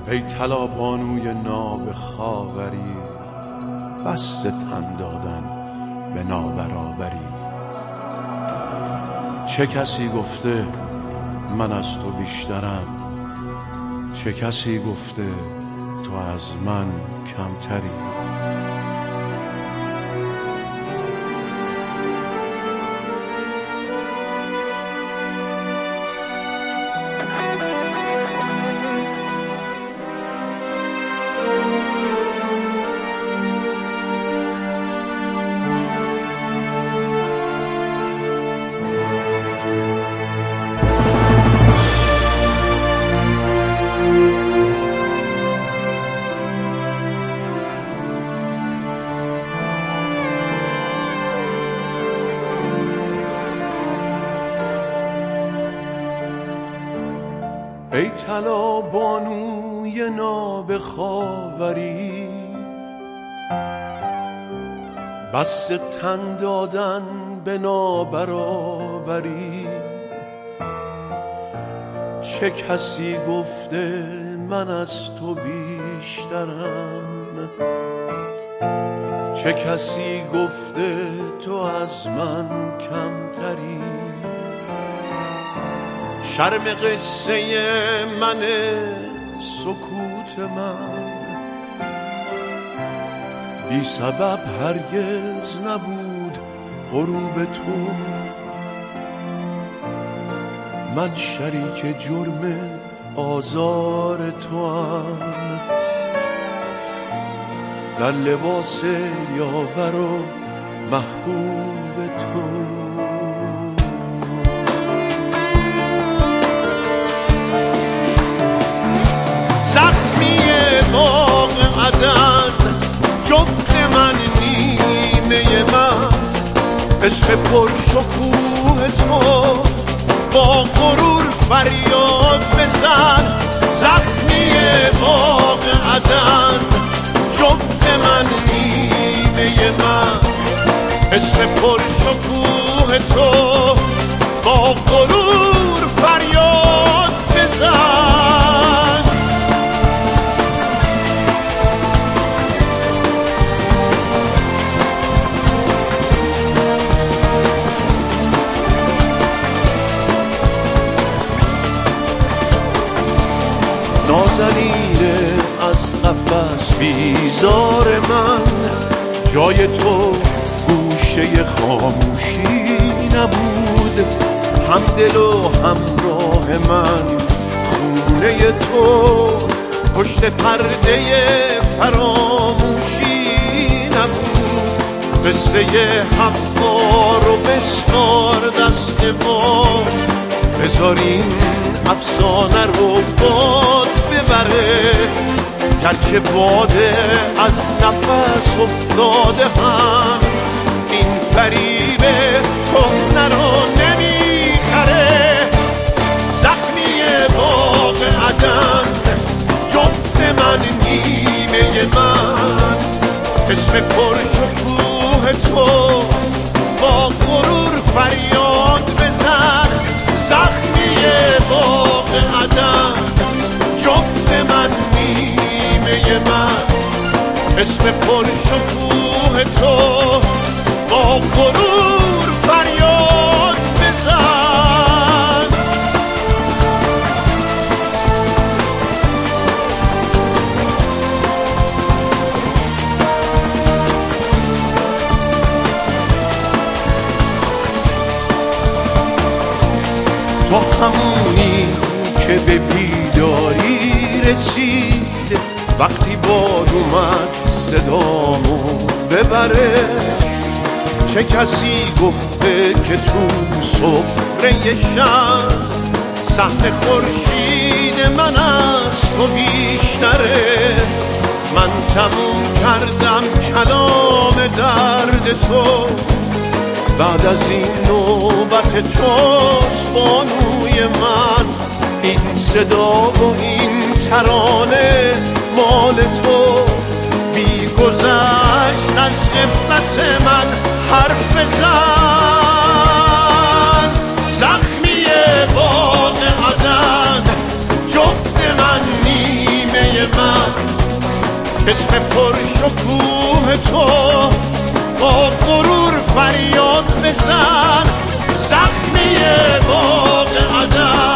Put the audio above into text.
ای طلا بانوی ناب خاوری، بس تن دادن به نابرابری. چه کسی گفته من از تو بیشترم؟ چه کسی گفته تو از من کمتری؟ ای طلا بانوی ناب خاوری، بس تن دادن به نابرابری. چه کسی گفته من از تو بیشترم؟ چه کسی گفته تو از من کمتری؟ شرم قصه من سکوت من بی سبب هرگز نبود غروب تو. من شریک جرم آزار تو هم، در لباس یاور و محبوب تو. باغ عدن جفت من نیمه من، عشق پر شکوه تو با غرور فریاد بزن. زخمی باغ عدن جفت من نیمه من، عشق پر شکوه تو با غرور فریاد بزن. نازنین از قفس بیزار من، جای تو گوشه خاموشی نبود. هم دل و همراه من خونه تو، پشت پرده فراموشی نبود. قصه حقار و بسپار دست ما، بذار این افسانه رو باد ببره. گرچه باده از نفس افتاده هم این فریب کهنه رو نمیخره. زخمی باغ عدن جفت من نیمه من، اسم پر شکوه تو با غرور فریاد بزن. زخمی باغ عدن جفت من نیمه من، اسم پر شکوه تو با غرور فریاد بزن. تو همونی که به بیداری رسید، وقتی باد اومد صدامو ببره. چه کسی گفته که تو سفره شب سهم خورشید من از تو بیشتره؟ من تموم کردم کلام درد تو، بعد از این نوبت توست بانوی من. این صدا و این ترانه مال تو، بی گذشت از غفلت من حرف بزن. زخمی باغ عدن جفت من نیمه اسم پرشکوه تو با غرور فریاد بزن، زخمی باغ عدم